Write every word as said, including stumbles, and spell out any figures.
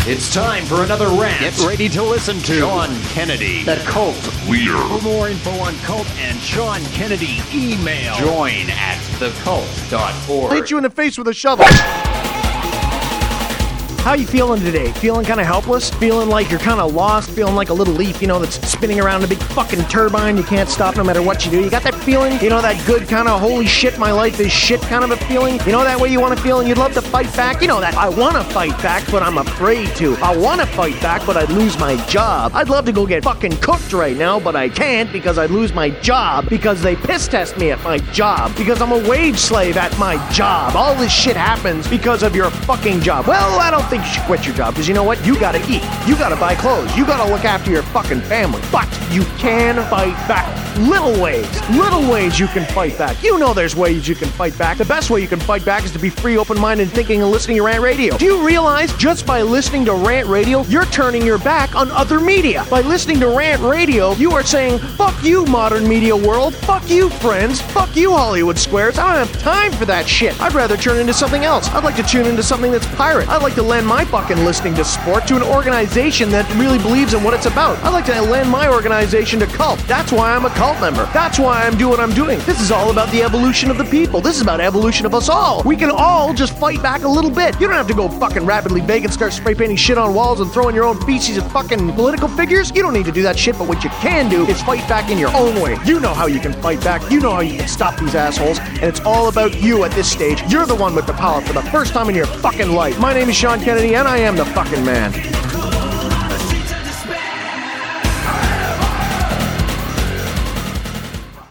It's time for another rant. Get ready to listen to Sean Kennedy, the Cult Leader. For more info on Cult and Sean Kennedy, email join at the cult dot org. Hit you in the face with a shovel. How you feeling today? Feeling kind of helpless? Feeling like you're kind of lost? Feeling like a little leaf, you know, that's spinning around a big fucking turbine you can't stop no matter what you do? You got that feeling? You know, that good kind of holy shit, my life is shit kind of a feeling? You know that way you want to feel and you'd love to fight back? You know that I want to fight back, but I'm afraid to. I want to fight back, but I'd lose my job. I'd love to go get fucking cooked right now, but I can't because I'd lose my job because they piss test me at my job because I'm a wage slave at my job. All this shit happens because of your fucking job. Well, I don't think you should quit your job, because you know what? You gotta eat. You gotta buy clothes. You gotta look after your fucking family. But you can fight back. Little ways. Little ways you can fight back. You know there's ways you can fight back. The best way you can fight back is to be free, open-minded, thinking, and listening to Rant Radio. Do you realize just by listening to Rant Radio, you're turning your back on other media? By listening to Rant Radio, you are saying, fuck you, modern media world. Fuck you, friends. Fuck you, Hollywood Squares. I don't have time for that shit. I'd rather turn into something else. I'd like to tune into something that's pirate. I'd like to lend my fucking listening to sport to an organization that really believes in what it's about. I'd like to lend my organization to Cult. That's why I'm a Cult member. That's why I'm doing what I'm doing. This is all about the evolution of the people. This is about evolution of us all. We can all just fight back a little bit. You don't have to go fucking rapidly bake and start spray painting shit on walls and throwing your own feces at fucking political figures. You don't need to do that shit, but what you can do is fight back in your own way. You know how you can fight back. You know how you can stop these assholes, and it's all about you at this stage. You're the one with the power for the first time in your fucking life. My name is Sean Kennedy, and I am the fucking man.